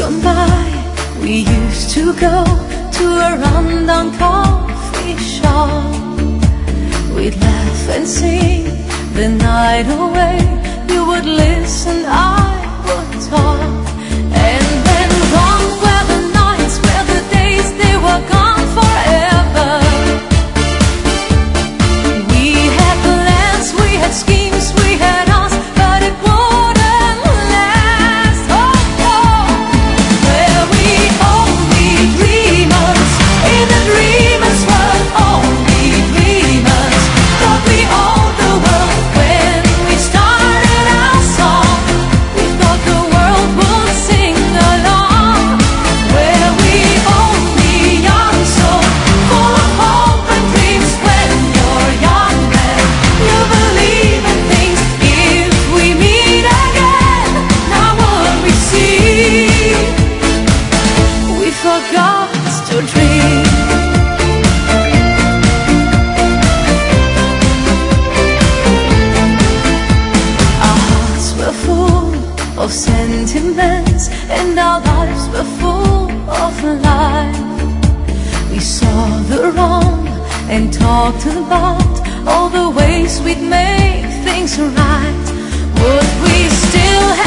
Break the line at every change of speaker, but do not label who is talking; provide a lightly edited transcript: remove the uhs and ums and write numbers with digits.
gone by, we used to go to a rundown coffee shop. We'd laugh and sing the night away. You would listen, I would talk. And then gone were the nights, were the days, they were gone forever. We had plans, we had schemes, we had us, but it wouldn't last. Oh, oh. Were we only dreamers in a dreamer's world? Only dreamers. Thought we owned the world when we started our song. We thought the world would sing along. Were we only young, so full of hope and dreams? When you're young and you believe in things, if we meet again, now what we see, we forgot to dream. Our hearts were full of sentiments, and our lives were full of life. We saw the wrong and talked about all the ways we'd make things right. Would we still have